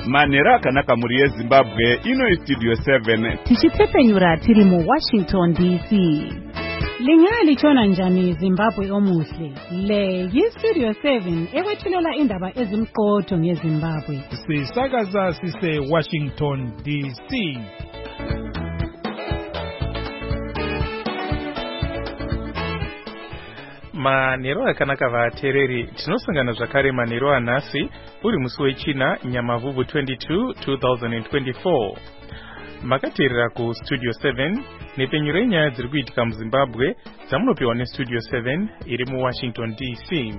Manero akanaka muri yeZimbabwe ino Studio 7 tichitsepenyura tiri mu Washington DC. Lingali chona njani Zimbabwe omuhle. Le yi-Studio 7 ekwethulela indaba ezimqotho ngeZimbabwe. Sisakaza sise Washington DC. Manero akanaka vatereri tinosangana zvakare manero anhasi uri musi wechina Nyamavhuvhu 22 2024. Makateerera ku Studio 7 nepenyuro yenyaya dziri kuitika muZimbabwe dzamunopiwa neStudio 7 iri mu Washington DC.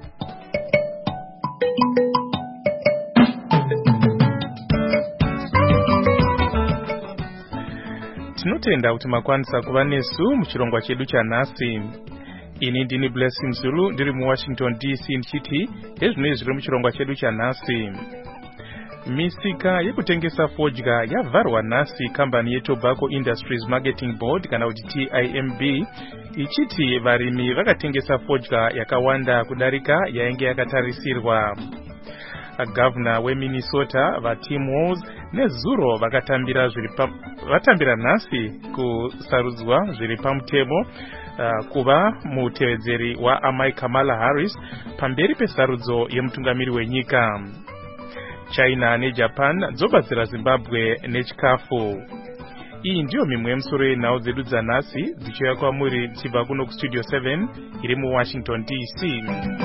Tinotenda kuti makwanisa kuva nesu muchirongwa chedu chanhasi. Ini ndini Blessing Zulu ndiri mu Washington DC ndichiti ezvinoi zviri muchirongwa chedu chanhasi. Misika yekutengesa fodya yavharwa nhasi kambani yeTobacco Industries Marketing Board kana kuti TIMB ichiti varimi vakatengesa fodya yakawanda kudarika yainge yakatarisirwa. Governor weMinnesota vaTim Walz nezuro vatambira nhasi kusarudzwa zviri pamutemo kuva mutevedzeri waamai Kamala Harris pamberi pesarudzo yemutungamiri wenyika. China neJapan dzobatsira Zimbabwe nechikafu. Iyi ndiyo mimwe yemusoro yenhau dzedu dzanhasi dzichiuya kwamuri tichibva kuno kuStudio 7 iri mu Washington DC.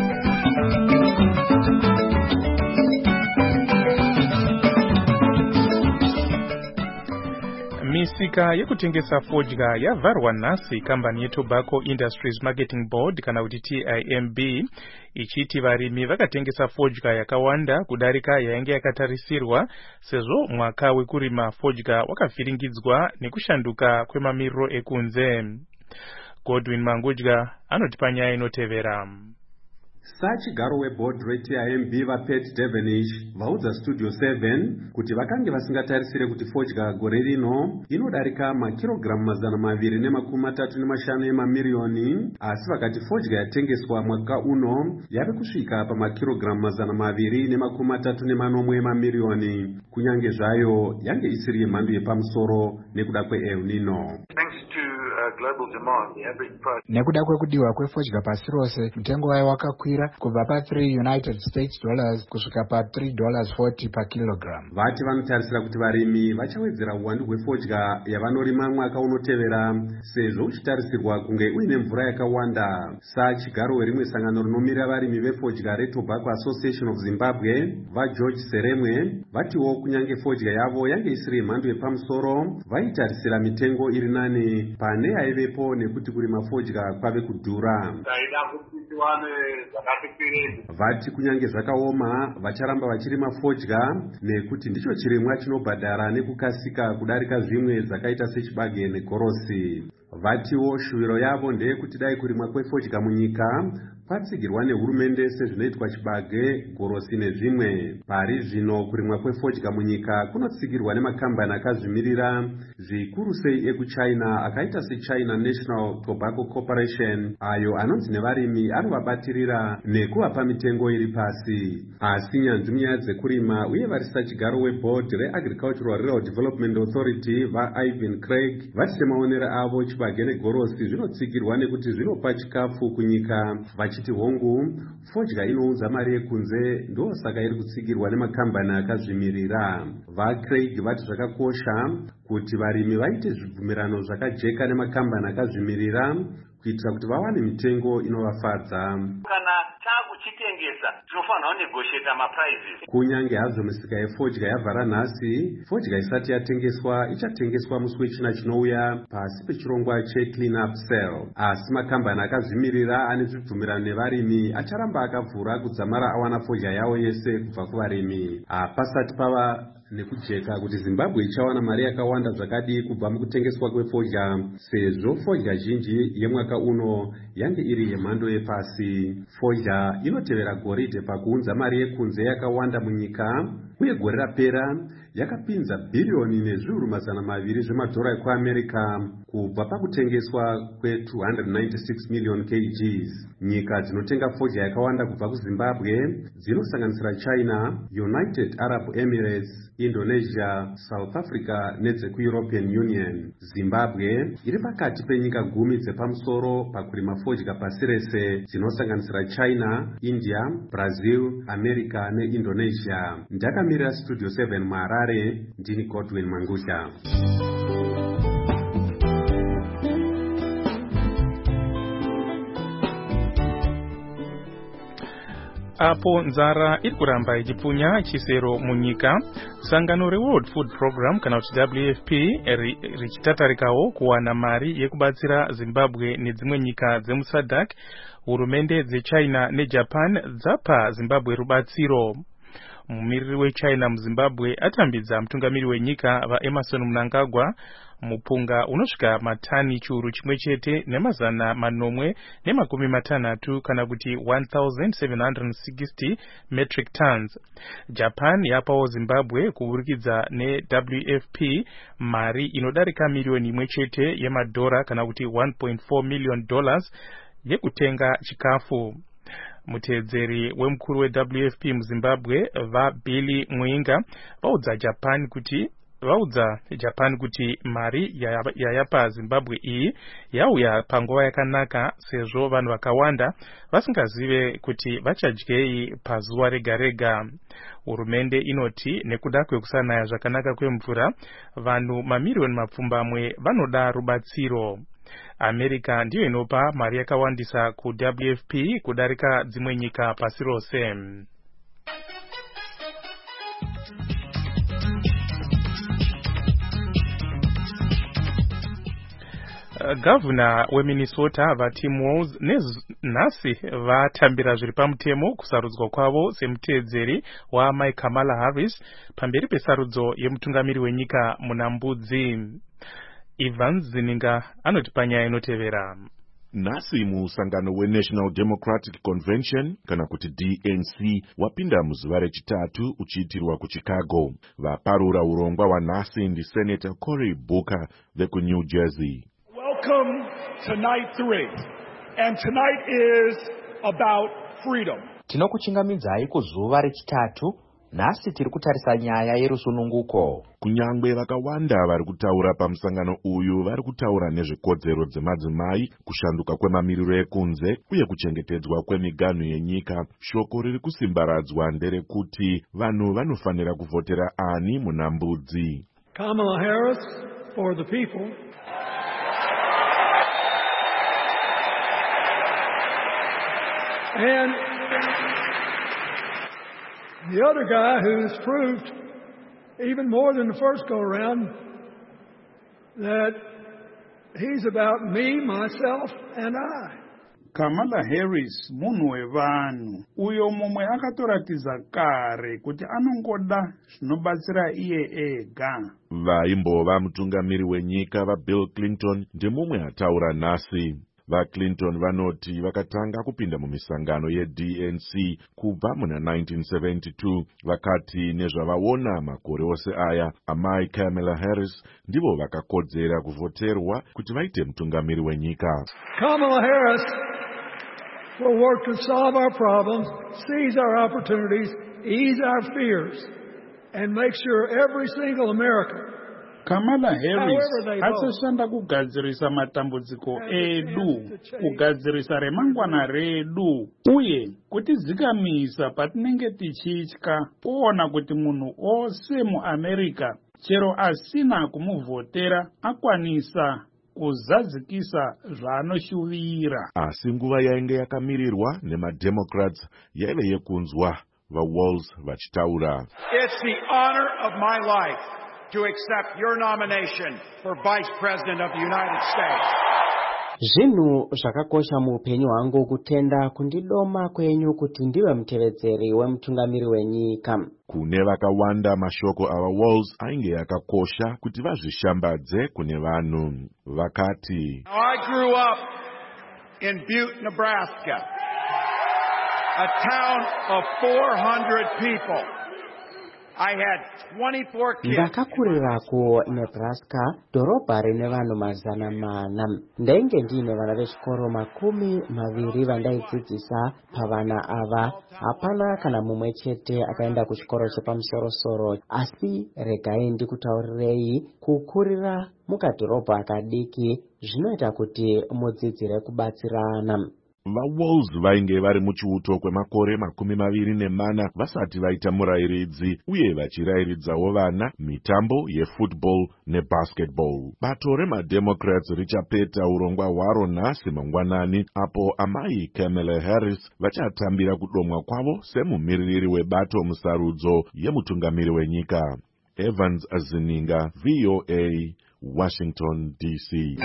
Misika yekutengesa fodya yavharwa nhasi kambani yeTobacco Industries Marketing Board kana kuti TIMB ichiti varimi vakatengesa fodya yakawanda kudarika yainge yakatarisirwa sezvo mwaka wekurima fodya wakavhiringidzwa nekushanduka kwemamiriro ekunze. Godwin Mangudya anotipa nyaya inotevera. Sachigaro weboard reTIMB vaPet Devenish vaudza Studio 7 kuti vakange vasingatarisire kuti fodya gore rino inodarika makirogiramu 235 emamiriyoni, asi vakati fodya yatengeswa mwaka uno yave kusvika pamakirogiramu 234 emamiriyoni, kunyange zvayo yange isiri yemhando yepamusoro nekuda kweEl Nino. Nekuda kwekudiwa kwefodya pasi rose, mutengo wayo wakakwira kubva pa$3 United States kusvika pa$3.40 pakilogramu. Vati vanotarisira kuti varimi vachawedzera uwandu hwefodya yavanorima mwaka unotevera sezvo uchitarisirwa kunge uine mvura yakawanda. Sachigaro werimwe sangano rinomirira varimi vefodya reTobacco Association of Zimbabwe vaGeorge Seremwe vatiwo kunyange fodya yavo yange isiri yemhando yepamusoro vaitarisira mitengo iri nani pane yaivepo nekuti kurima fodya kwave kudhura. Vati kunyange zvakaoma vacharamba vachirima fodya nekuti ndicho chirimwa chinobhadhara nekukasika kudarika zvimwe zvakaita sechibage negorosi. Vatiwo shuwiro yavo ndeyekuti dai kurimwa kwefodya munyika kwatsigirwa nehurumende sezvinoitwa chibage, gorosi nezvimwe. Pari zvino kurimwa kwefodya munyika kunotsigirwa nemakambani akazvimirira, zvikuru sei ekuChina akaita seChina National Tobacco Corporation, ayo anonzi nevarimi anovabatirira nekuvapa mitengo iri pasi. Asi nyanzvi munyaya dzekurima uye vari sachigaro weboard reAgricultural Rural Development Authority vaIvan Craig vati semaonero avo chibage negorosi zvinotsigirwa nekuti zvinopa chikafu kunyika. Vachiti hongu fodya inounza mari yekunze ndosaka iri kutsigirwa nemakambani akazvimirira. VaCraig vati zvakakosha kuti varimi vaite zvibvumirano zvakajeka nemakambani akazvimirira kuitira kuti vawane mitengo inovafadza. Kana takuchitengesa tinofanira kunegotiate maprizes. Kunyange hazvo misika yefodya yavhara nhasi, fodya isati yatengeswa ichatengeswa musi wechina chinouya pasi pechirongwa cheClean Up Sale. Asi makambani akazvimirira ane zvibvumirano nevarimi acharamba akavhura kudzamara awana fodya yawo yese kubva kuvarimi. Hapasati pava nekujeka kuti Zimbabwe ichawana mari yakawanda zvakadii kubva mukutengeswa kwefodya, sezvo fodya zhinji yemwaka uno yange iri yemhando yepasi. Fodya inotevera goridhe pakuunza mari yekunze yakawanda munyika, uye gore rapera yakapinza $200 billion zvemadhora ekuAmerica kubva pakutengeswa kwe296 million kgs. Nyika dzinotenga fodya yakawanda kubva kuZimbabwe dzinosanganisira China, United Arab Emirates, Indonesia, South Africa nedzeku-European Union. Zimbabwe iri pakati penyika 10 dzepamusoro pakurima fodya pasi rese dzinosanganisira China, India, Brazil, America neIndonesia. Ndakamirira Studio 7 muHarare, ndini Godwin Mangusha. Apo nzara iri kuramba ichipfunya chisero munyika, sangano reWorld Food Program kana kuti WFP richitatarikawo kuwana mari yekubatsira Zimbabwe nedzimwe nyika dzemuSADC. Hurumende dzeChina neJapan dzapa Zimbabwe rubatsiro. Mumiriri weChina muZimbabwe atambidza mutungamiri wenyika vaEmerson Mnangagwa mupunga unosvika matani chiuru chimwe chete (960) kana kuti 1760 metric tons. Japan yapawo Zimbabwe kuburikidza neWFP mari inodarika miliyoni imwe chete yemadhora kana kuti $1.4 million yekutenga chikafu. Muteedzeri wemukuru weWFP muZimbabwe vaBilly Muinga vaudza Japan kuti mari yayapa Zimbabwe iyi yauya panguva yakanaka sezvo vanhu vakawanda vasingazive kuti vachadyei pazuva rega rega. Hurumende inoti nekuda kwekusanaya zvakanaka kwemvura vanhu mamiliyoni mapfumbamwe vanoda rubatsiro. America ndiyo inopa mari yakawandisa kuWFP kudarika dzimwe nyika pasi rose. Governor weMinnesota vaTim Walz nhasi vatambira zviri pamutemo kusarudzwa kwavo semuteedzeri waMai Kamala Harris pamberi pesarudzo yemutungamiri wenyika munambudzi. Ivan Zininga anoti panyaya inotevera. Nhasi musangano weNational Democratic Convention kana kuti DNC wapinda muzuva rechitatu uchiitirwa kuChicago. Vaparura urongwa hwanhasi ndi Senator Cory Booker vekuNew Jersey. Welcome to night 3, and tonight is about freedom. Tinokuchingamidzai kuzuva rechitatu. Nhasi tiri kutarisa nyaya yerusununguko. Kunyangwe vakawanda vari kutaura pamusangano uyu vari kutaura nezvekodzero dzemadzimai, kushanduka kwemamiriro ekunze uye kuchengetedzwa kwemiganhu yenyika. Shoko riri kusimbaradzwa nderekuti vanhu vanofanira kuvhotera ani munambudzi. Kamala Harris for the people. And the other guy who's proved even more than the first go-around that he's about me, myself, and I. Kamala Harris munhu wevanhu uyo mumwe akatoratidza kare kuti anongoda zvinobatsira iye ega. Vaimbova mutungamiri wenyika vaBill Clinton ndimumwe ataura nhasi. VaClinton vanoti vakatanga kupinda mumisangano yeDNC kubva muna 1972 vakati nezvavaona makore ose aya amai Kamala Harris ndivo vakakodzera kuvhoterwa kuti vaite mutungamiri wenyika. Kamala Harris will work to solve our problems, seize our opportunities, ease our fears, and make sure every single American. Kamala Harris achashanda kugadzirisa matambudziko edu, kugadzirisa remangwana redu, uye kutidzikamisa patinenge tichitya kuona kuti munhu ose muAmerica chero asina kumuvhotera akwanisa kuzadzikisa zvaanoshuvira. Asi nguva yainge yakamirirwa nemademocrats yaive yekunzwa vaWalz vachitaura. It's the honor of my life to accept your nomination for Vice President of the United States. Zvinhu zvakakosha muupenyu hwangu kutenda kundidoma kwenyu kuti ndiwe mutevedzeri wemutungamiri wenyika. Kune vakawanda mashoko avaWalz ainge yakakosha kuti vazvishambadze kune vanhu. Vakati, I grew up in Butte, Nebraska, a town of 400 people. I had 24 kids. Ndakakurira ku Nebraska, dhorobha rine vanhu 400. Ndainge ndine vana vechikoro 20 vandaidzidzisa pavana ava. Hapana kana mumwe chete akaenda kuchikoro chepamusoro-soro, asi regai ndikutaurirei kukurira mukadhorobha akadiki zvinoita kuti mudzidzire kubatsirana. VaWolves vainge vari muchiuto kwemakore 24 vasati vaita murayiridzi uye vachirayiridzawo vana mitambo yefootball nebasketball. Bato remademocrats richapeta urongwa hwaro nhasi mangwanani, apo amai Kamala Harris vachatambira kudomwa kwavo semumiririri webato musarudzo yemutungamiri wenyika. Evans Azininga, VOA, Washington, DC.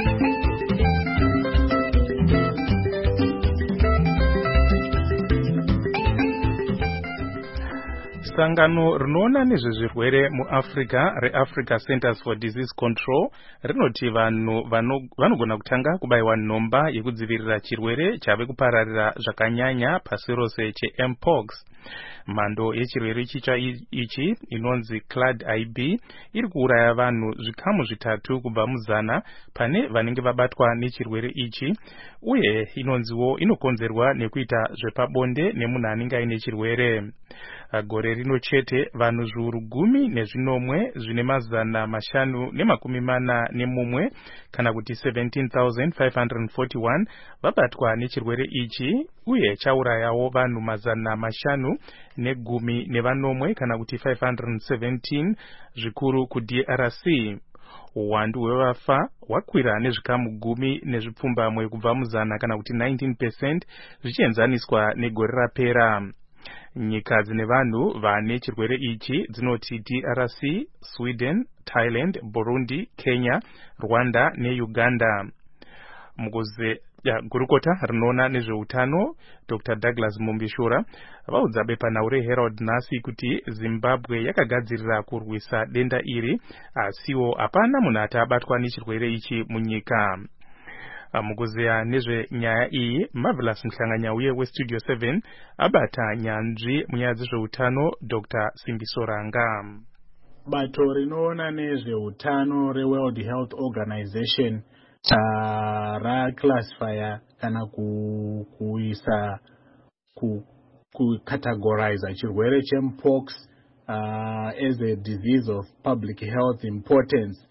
Sangano rinoona nezvezvirwere muAfrica reAfrica Centers for Disease Control rinoti vanhu vanogona kutanga kubayiwa nhomba yekudzivirira chirwere chave kupararira zvakanyanya pasi rose cheMpox. Mhando yechirwere chitsva ichi inonzi Clade IB iri kuuraya vanhu zvikamu 3 kubva muzana pane vanenge vabatwa nechirwere ichi, uye inonziwo inokonzerwa nekuita zvepabonde nemunhu anenge aine chirwere. Gore rino chete vanhu 10,541 zvine 541 kana kuti 17,541 vabatwa nechirwere ichi, uye chaurayawo vanhu 510 kana kuti 517 zvikuru kuDRC. Uwandu hwevafa hwakwira nezvikamu 10 kubva muzana kana kuti 19% zvichienzaniswa negore rapera. Nyika dzine vanhu vane chirwere ichi dzinoti DRC, Sweden, Thailand, Burundi, Kenya, Rwanda neUganda. Gurukota rinoona nezveutano Dr. Douglas Mumbishura vaudza bepanhau reHerald nhasi kuti Zimbabwe yakagadzirira kurwisa denda iri, asiwo hapana munhu abatwa nechirwere ichi munyika. Mukuzeya nezvenyaya iyi, Marvelous Mhlanganyauye weStudio 7 abata nyanzvi munyaya dzezveutano Dr. Simbisoranga. Bato rinoona nezveutano reWorld Health Organization raclassifya kana kuisa kucategorize chirwere cheMpox as a disease of public health importance.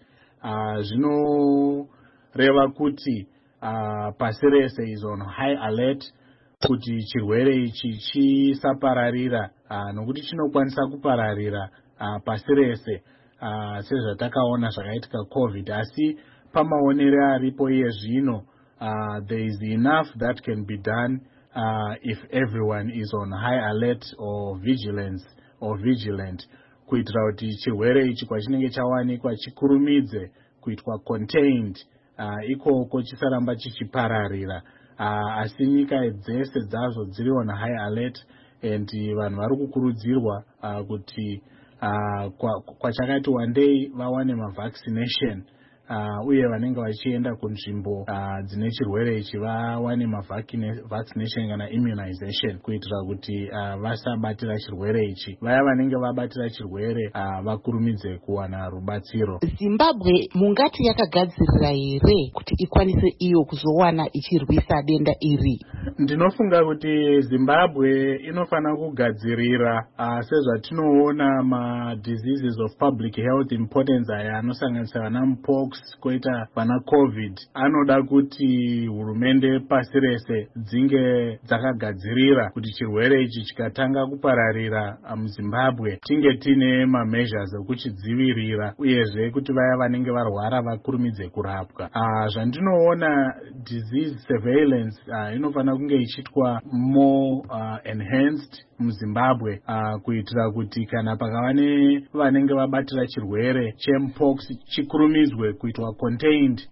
Zvinoreva kuti pasi rese is on high alert kuti chirwere ichi chisapararira, nokuti chinokwanisa kupararira pasi rese sezvatakaona zvakaitika COVID. Asi pamaonere aripo iye zvino, there is enough that can be done if everyone is on high alert or vigilant, kuitira kuti chirwere ichi kwachinenge chawanikwa chikurumidze kuitwa contained, ikoko chisaramba chichipararira. Asi nyika dzese dzazo dziri on high alert, and vanhu vari kukurudzirwa kuti kwachakati wandei vawane mavaccination, uye vanenge vachienda kunzvimbo dzine chirwere ichi vawane mavaccination kana immunization, kuitira kuti vasabatira chirwere ichi. Vaya vanenge vabatira chirwere vakurumidze kuwana rubatsiro. Zimbabwe mungati yakagadzirira here kuti ikwanise iyo kuzowana ichirwisa denda iri? Ndinofunga kuti Zimbabwe inofana kugadzirira sezvatinoona ma-diseases of public health importance aya anosanganisa vana Mpox koita vana COVID. Anoda kuti hurumende pasi rese dzinge dzakagadzirira kuti chirwere ichi chikatanga kupararira muZimbabwe tinge tine ma-measures ekuchidzivirira, uyezve kuti vaya vanenge varwara vakurumidze kurapwa. Zvandinoona disease surveillance inofana kunge ichitwa more enhanced muZimbabwe, kuitira kuti kana pakava vanenge vabatira chirwere cheMpox chikurumidzwe kuitwa contained.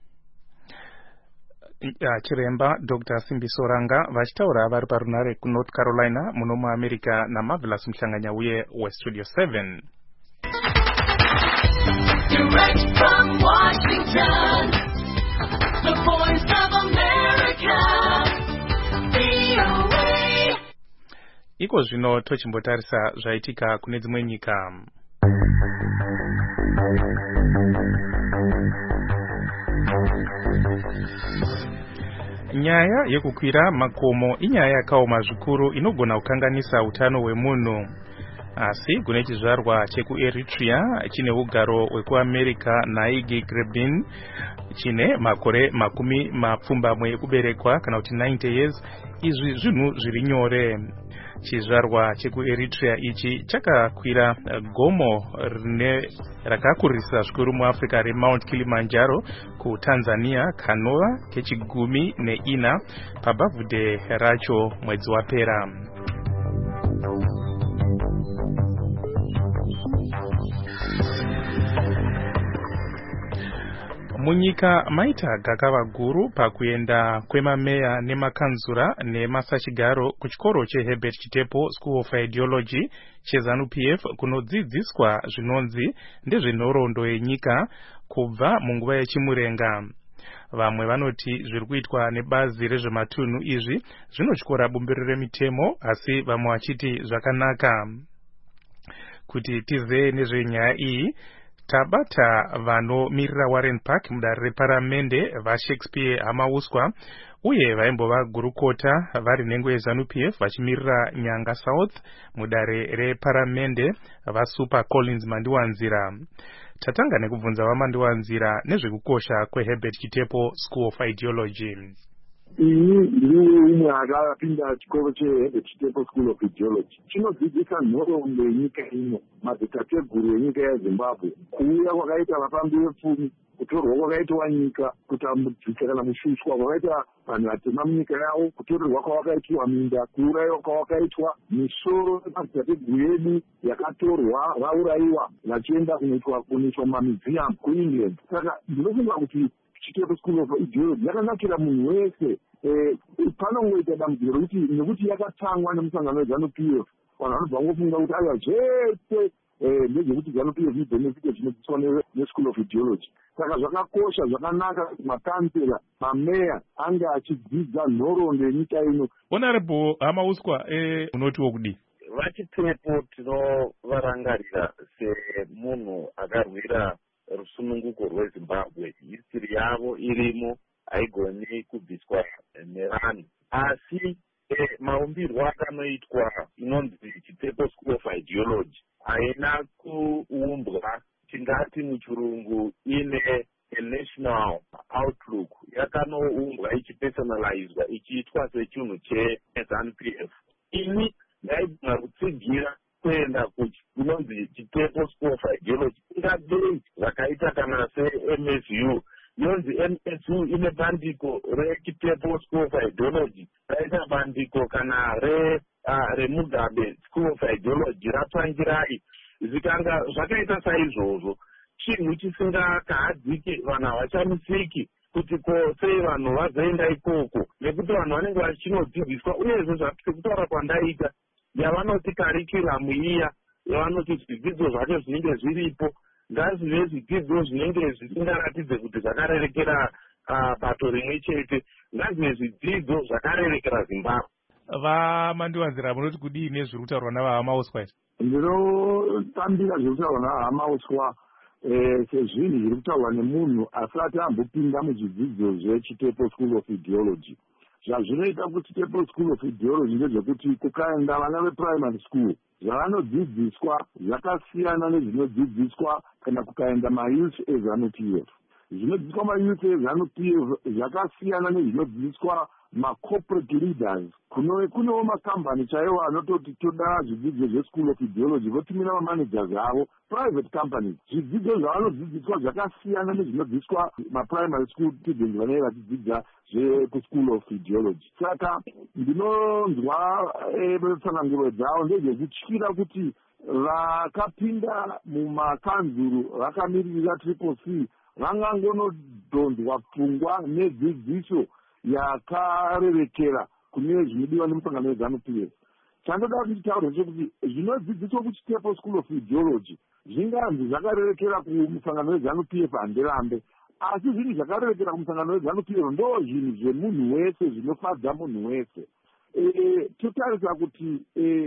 Chiremba Dr. Simbisoranga vachitaura vari parunare kuNorth Carolina muno muAmerica naMarvelous Mhlanganyauye weStudio 7. Direct from Washington, the voice of America, VOA. Iko zvino tochimbotarisa zvaitika kune dzimwe nyika. Nyaya yekukwira makomo inyaya yakaoma zvikuru inogona kukanganisa utano hwemunhu. Asi kune chizvarwa chekuEritrea chine ugaro wekuAmerica Naigi Grebin chine makore makumi mapfumbamwe ekuberekwa kana kuti 90 years, izvi zvinhu zviri nyore. Chizvarwa chekuEritrea ichi chakakwira gomo rakakurisa zvikuru muAfrica reMount Kilimanjaro kuTanzania kanova kechigumi neina pabhavhudhe racho mwedzi wapera. Munyika maita gakava guru pakuenda kwemameya nemakanzura nemasachigaro kuchikoro cheHerbert Chitepo School of Ideology cheZANU-PF kunodzidziswa zvinonzi ndezvenhoroondo yenyika kubva munguva yechimurenga. Vamwe vanoti zviri kuitwa nebazi rezvematunhu izvi zvinotyora bumbiro remitemo, asi vamwe vachiti zvakanaka. Kuti tize nezvenyaya iyi tabata vanomirira Warren Park mudare reparamende vaShakespeare Hamauswa uye vaimbova gurukota vari nhengo yeZANU-PF vachimirira Nyanga South mudare reparamende vaSuper Collins Mandiwanzira. Tatanga nekubvunza vaMandiwanzira nezvekukosha kweHerbert Chitepo School of Ideology. Ini ndiri umwe akapinda chikoro cheHerbert Chitepo School of Ideology. Chinodzidzisa nhoroondo yenyika ino, madzitateguru enyika yeZimbabwe, kuuya kwakaita vapambi vepfumi, kutorwa kwakaitwa nyika, kutambudzika kana kushushwa kwakaita vanhu vatema munyika yavo, kutorerwa kwavakaitwa minda, kuurayiwa kwavakaitwa misoro yemadzitateguru edu yakatorwa vaurayiwa vachienda kunoiswa mumamiziamu kuEngland. Saka ndinofunga kuti Chitepo School of Ideology yakanakira munhu wese. Panongoita dambudziko rokuti nekuti yakatangwa nemusangano weZANU-PF, vanhu vanobva ngofunga kuti aiwa zvese ndezvekuti ZANU-PF ibhenefite zvinodzidziswa neSchool of Ideology. Saka zvakakosha, zvakanaka kuti makansela, mameya ange achidzidza nhoroondo yenyika ino. Honorable Hamauswa, unotiwo kudi? VaChitepo tinovarangarira semunhu akarwira rusununguko rweZimbabwe. History yavo irimo, haigoni kubviswa nevanhu. Asi maumbirwo akanoitwa inonzi Chitepo School of Ideology haina kuumbwa tingati muchirungu ine a national outlook. Yakanoumbwa ichipersonalizwa ichiitwa sechinhu cheZANU-PF. Ini ndaigona kutsigira kuenda kunonzi Chitepo School of Ideology ingadei zvakaita kana seMSU. Yonzi MSU ine bandiko reChitepo School of Ideology, raita bandiko kana reMugabe School of Ideology ratsvangirai. Zvikanga zvakaita saizvozvo, chinhu chisingakahadziki, vanhu havachamisiki kuti sei vanhu vazoenda ikoko, nekuti vanhu vanenge vachinodzidziswa. Uyezve zvakutaura kwandaita yavanoti karikiramu iya, yavanoti zvidzidzo zvacho zvinenge zviripo ngazvive zvidzidzo zvinenge zvisingaratidze kuti zvakarerekera bato rimwe chete, ngazvive zvidzidzo zvakarerekera Zimbabwe. VaMandiwanzira, munoti kudii nezviri kutaurwa navaHamauswa? Ndinotambira zviri kutaurwa navaHamauswa sezvinhu zviri kutaurwa nemunhu asati ambopinda muzvidzidzo zveChitepo School of Ideology. Zvazvinoita kuti Chitepo School of Ideology ndezvekuti kukaenda vana veprimary school, zvavanodzidziswa zvakasiyana nezvinodzidziswa kana kukaenda mayouth eZANU-PF. Zvinodzidziswa mayouth eZANU-PF zvakasiyana nezvinodzidziswa macorporate leaders. Kunewo makambani chaiwo anototi toda zvidzidzo zveSchool of Ideology, votumira mamanagers avo, private companies. Zvidzidzo zvavanodzidziswa zvakasiyana nezvinodzidziswa maprimary school students vanenge vachidzidza zvekuSchool of Ideology. Saka ndinonzwa tsananguro dzavo ndezvekutyira kuti vakapinda mumakanzuru vakamirira Triple C vangangonodhonzwa pfungwa nedzidziso yakarerekera kune zvinodiwa nemusangano weZANU-PF. Chandoda kuti nditaure chekuti zvinodzidziswa kuChitepo School of Ideology zvinganzi zvakarerekera kumusangano weZANU-PF handirambe, asi zvinhu zvakarerekera kumusangano weZANU-PF ndo zvinhu zvemunhu wese, zvinofadza munhu wese. Totarisa kuti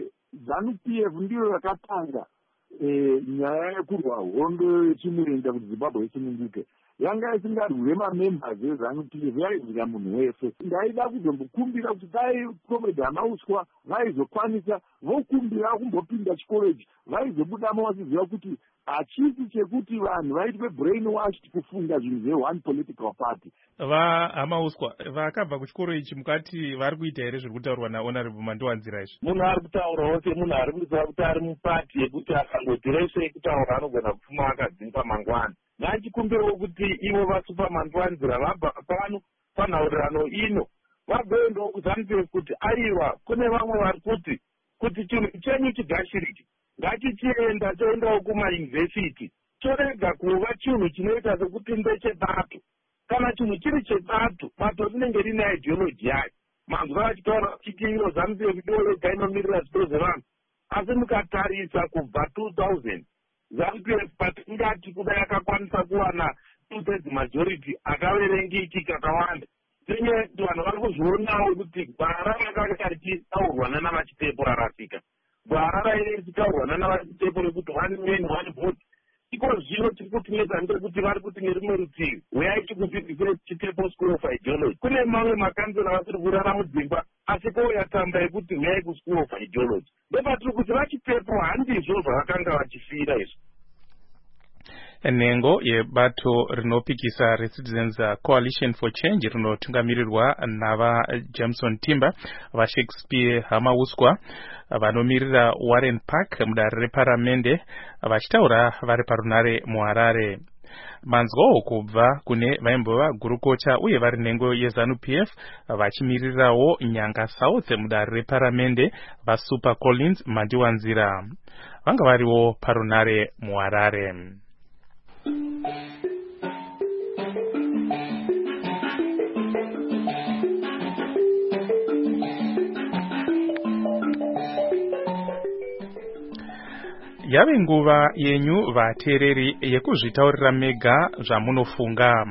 ZANU-PF ndiyo yakatanga nyaya yekurwa hondo yechimurenga kuti Zimbabwe isununguke. yanga isingarwire mamembers eZANU-PF yairwira munhu wese. Ndaida kuzombokumbira kuti dai Comrade Hamauswa vaizokwanisa vokumbira kumbopinda chikoreji vaizobudamo vachiziva kuti hachisi chekuti vanhu vaitwe brainwashed kufunga zvinhu zve-one political party. VaHamauswa vakabva kuchikoro ichi mukati vari kuita here zviri kutaurwa naHonorable Mandiwanzira izvi? Munhu ari kutaurawo semunhu ari kuziva kuti ari mupati yekuti akangotiresei kutaura anogona kupfuma akadzimba mangwana. Ngachikumbirawo kuti ivo vaSuperMandiwanzira vabva pano panhaurirano ino vagoendawo kuZANU-PF kuti aiwa kune vamwe vari kuti chinhu chenyu chigashirike ngachichienda toendawo kumayunivhesiti torega kuva chinhu chinoita sekuti ndechebato. Kana chinhu chiri chebato bato rinenge rine ideology yayo. Manzwa achitaura chiti iro ZANU-PF ndiyo inomirira zvitoro zvevanhu, asi mukatarisa kubva 2000 ZANU-PF patingati kuda yakakwanisa kuwana 2/3 majority akaverengiki kakawanda. Tinye vanhu vari kuzvionawo kuti gwara rakanga richitaurwana navachitepo rarasika. Gwara rainge richitaurwana navachitepo rekuti 1 man 1 vote. Iko zvino tiri kutinetsa ndekuti vari kuti nerimwe rutivi uyai tikudzidzisire chitepo school of ideology. Kune mamwe makansela vasiri kurara mudzimba asi koyatamba yekuti uyai kuschool of ideology. Ndopatiri kuti vachitepo handizvo zvavakanga vachifira izvo. Nhengo yebato rinopikisa reCitizens Coalition for Change rinotungamirirwa navaJameson Timber, vaShakespeare Hamauswa vanomirira Warren Park mudare reparamende vachitaura vari parunare muHarare. Manzwawo kubva kune vaimbova gurukocha uye vari nhengo yeZANU-PF vachimirirawo Nyanga South mudare reparamende vaSuper Collins Mandiwanzira vanga variwo parunare muHarare. Yave nguva yenyu vateereri yekuzvitaurira mega zvamunofunga.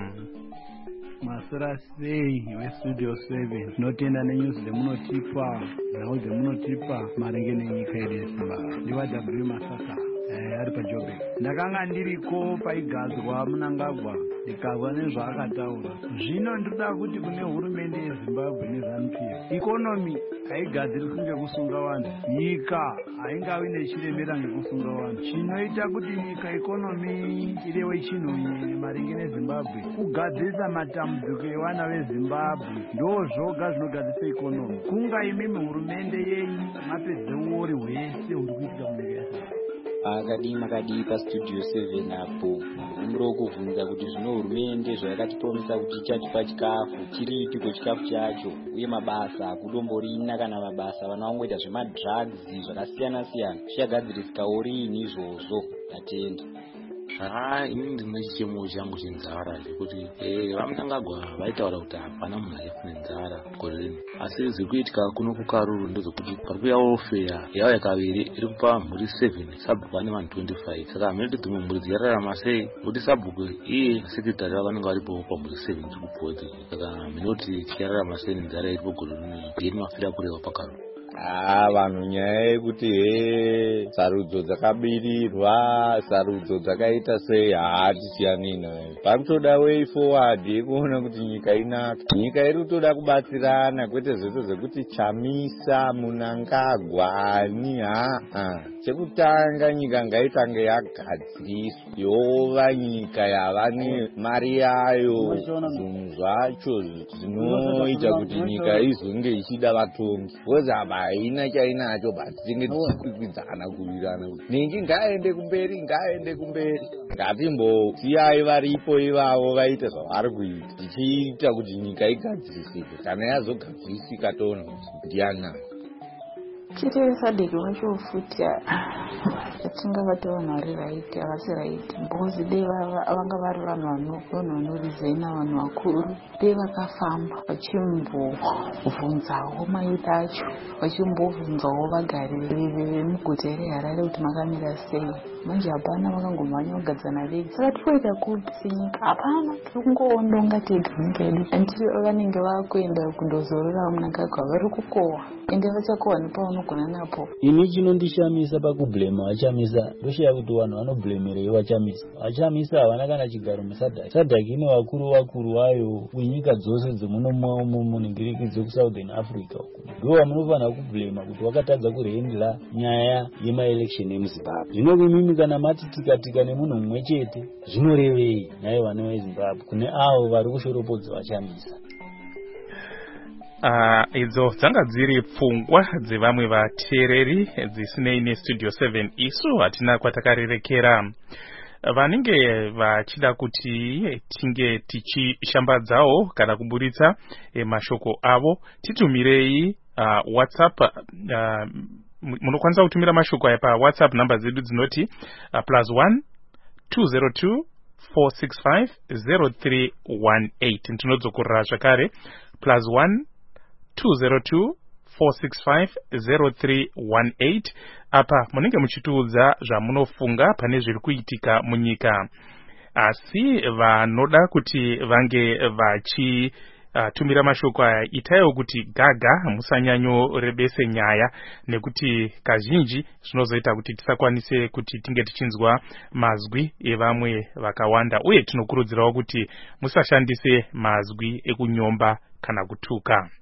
Masora sei weStudio 7 tinotenda nenyuzi dzemunotipa nhau dzemunotipa maringe nenyika yedu yeZimbabwe. Ndiwa W Masaka ari paJoburg. Ndakanga ndiriko paigadzwa Mnangagwa ndikazwa nezvaakataura. Zvino ndoda kuti kune hurumende yeZimbabwe neZANU-PF ikonomi haigadziriswi ngekusunga vanhu, nyika haingavi nechiremera ngekusunga vanhu. Chinoita kuti nyika ikonomi irewe chinhu maringe neZimbabwe kugadzirisa matambudziko evana veZimbabwe, ndo zvoga zvinogadzirisa ikonomi. Kunga imimi hurumende yenyu mapedze uori hwese huri kuitika munyika yeZimbabwe. Makadi paStudio 7 apo umuro wokuvhunza kuti zvino hurumende zvayakatipromisa kuti ichatipa chikafu chiriipiko chikafu chacho, uye mabasa akudomborina kana mabasa vanongoita zvemadrugs zvakasiyana siyana zvichagadzirisikawo riini izvozvo. Tatenda inini ndine chichemo changu chenzara zvekuti vaMnangagwa vaitaura kuti hapana munhu aifa nenzara gore rino, asi zvirikuitika kuno kuKaruru ndezvekuti parikuuya ofeya yavo yakaviri iri kupa mhuri 7 sabhuku ane vanhu 25. Saka mhuri dzimwe mhuri dziyararama sei kuti sabhuku iye sekretari vanenge varipo pamhuri 7 dziri kupoti. Saka minoti chiyararama sei nenzara iripo gore rino yeni mafira kureva paKaruru. Vanhu nyaya yekuti sarudzo dzakabirirwa, sarudzo dzakaita sei hatisiyani nayo. Pakutoda way forward yekuona kuti nyika inaka. Nyika iri kutoda kubatsirana, kwete zvese zvekuti Chamisa Mnangagwa ani. Chekutanga nyika ngaitange yagadziriswa yova nyika yava nemari yayo, zvinhu zvacho zvinoita kuti nyika izonge ichida vatongi. Haina chainacho basi tinge tichikwikwidzana kuvirana ningi ngaende kumberi ngatimbosiyai varipo ivavo vaite zvavari kuita tichiita kuti nyika igadzirisike. Kana yazogadzirisika toona kuti ndianani chiri sadeki wacho futi atingavati vanhu vari raiti havasi raiti because dei vanga vari vanhu vanorizena vanhu vakuru dei vakafamba vachimbobvunzawo maita acho vachimbobvunzawo vagari vemuguta reHarare kuti makamira sei. Manje hapana, vakangomhanya kugadzana vega. Saka tikoita kuti senyika hapana, tiri kungoondonga tega nyika yedu. Vanenge vakuenda kundozorora Mnangagwa vari kukohwa ende vachakohwa nepauno unogona napo. Ini chinondishamisa pakublema vachamisa ndosheya kuti vanhu vanoblemerei vachamisa. Vachamisa havana kana chigaro musadhaki. Sadhaki ine vakuru vayo kunyika dzose dzemuno muningiriki dzekusouthern Africa uku. Ndo vamunofanira kublema kuti wakatadza kuhandla nyaya yemaelection emuZimbabwe. Zvino imimi kana mati tikatika nemunhu mumwe chete zvinorevei naye vana veZimbabwe kune avo vari kushoropodza vachamisa. Idzo dzanga dziri pfungwa dzevamwe vateereri dzisinei nestudio 7 isu hatina kwatakarerekera. Vanenge vachida kuti tinge tichishambadzawo kana kuburitsa mashoko avo titumirei WhatsApp. Munokwanisa kutumira mashoko aya pa WhatsApp namba zedu dzinoti +1 202 465 0318. Tinodzokorera zvakare +1 202 465 0318. Apa munenge muchitiudza zvamunofunga pane zviri kuitika munyika. Asi vanoda kuti vange vachi tumira mashoko aya itaiwo kuti gaga musanyanyo rebese nyaya nekuti kazhinji zvinozoita kuti tisakwanise kuti tinge tichinzwa mazwi evamwe vakawanda, uye tinokurudzirawo kuti musashandise mazwi ekunyomba kana kutuka.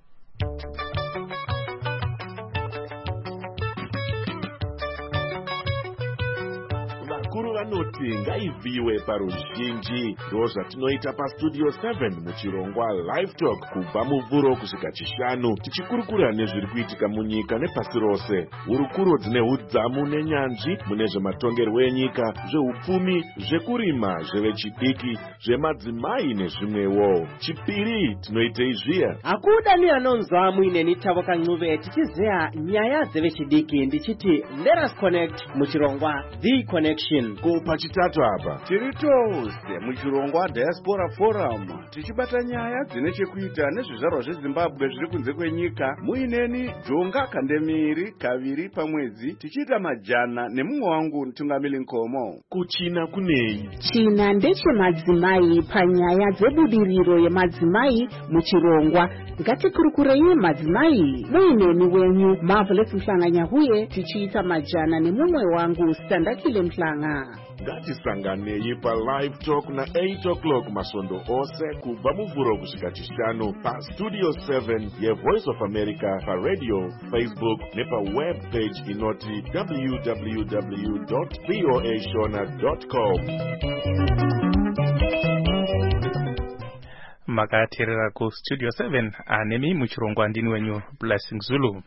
Vakuru vanoti ngaivhiwe paruzhinji. Ndo zvatinoita pastudio 7 muchirongwa live talk kubva muvhuro kusvika chishanu, tichikurukura nezviri kuitika munyika nepasi rose. Hurukuro dzine udzamu nenyanzvi mune zvematongerwo enyika, zveupfumi, zvekurima, zvevechidiki, zvemadzimai nezvimwewo. Chipiri tinoitei zviya. Hakuda ni anonzwa muineni Tavo Kancuve tichizeya nyaya dzevechidiki ndichiti let us connect muchirongwa The Connection. Ko pachitatu apa tiri tose muchirongwa Diaspora Forum tichibata nyaya dzine chekuita nezvizvarwa zveZimbabwe zviri kunze kwenyika. Muineni Jonga Kandemiri kaviri pamwedzi tichiita majana nemumwe wangu Mtungamili Nkomo. Kuchina kunei? China ndechemadzimai panyaya dzebudiriro yemadzimai muchirongwa. Ngatikurukurei madzimai. Muineni wenyu Marvelous Mhlanganyahuye tichiita majana nemumwe wangu Standakile Mhlanga. Ngatisanganei pa live talk na 8 o'clock masondo ose kubva muvhuro kusvika chishanu pa studio 7 yeVoice of America pa radio, Facebook nepa web page inoti www.voashona.com. Makateerera ku studio 7 anemi muchirongwa ndini wenyu Blessing Zulu.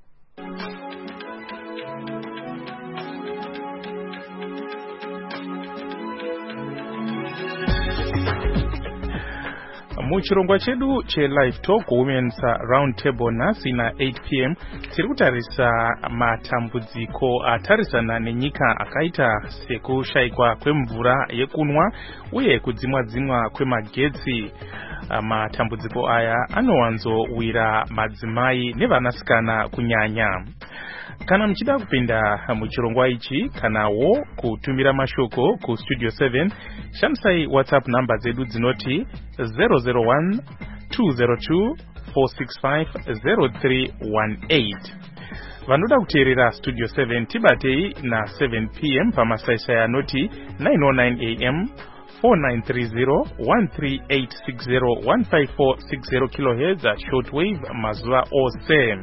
Muchirongwa chedu che live talk Women's Round Table nasi na 8 p.m. tiri kutarisa matambudziko atarisana nenyika akaita sekushayikwa kwemvura yekunwa uye kudzimwa kwemagetsi. Matambudziko aya anowanzowira madzimai nevanasikana kunyanya. Kana mchida kupinda muchirongwa ichi kanawo kutumira mashoko ku studio 7 shamsai WhatsApp namba zedu dzinoti 001 202 465 0318. Vanoda kuteerera studio 7 tibatei na 7 p.m. pamasaisai anoti 909 a.m. 4930 13860 15460 kHz shortwave mazuva ose.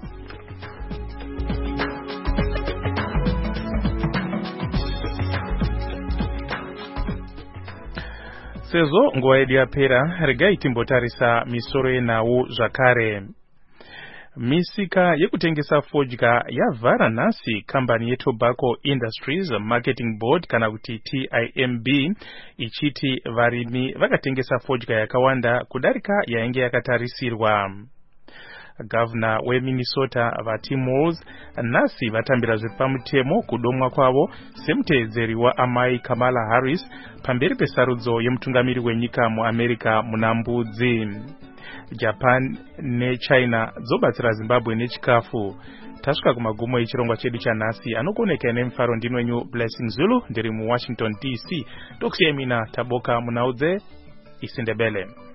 Sezo nguva yedu yapera, regai timbotarisa misoro yenawo zvakare. Misika yekutengesa fodya yavhara nhasi kambani yeTobacco Industries Marketing Board kana kuti TIMB ichiti varimi vakatengesa fodya yakawanda kudarika yainge yakatarisirwa. Governor weMinnesota Tim Walz nhasi vatambira zvepamutemo kudomwa kwavo semuteedzeri waamai Kamala Harris pamberi pesarudzo yemutungamiri wenyika muAmerica muna mbudzi. Japan neChina dzobatsira Zimbabwe nechikafu. Tasvika kumagumo echirongwa chedu chanhasi. Anokoneka nemufaro ndini wenyu Blessing Zulu ndiri muWashington DC. Tokusiyai mina Taboka Munaudze Isindebele.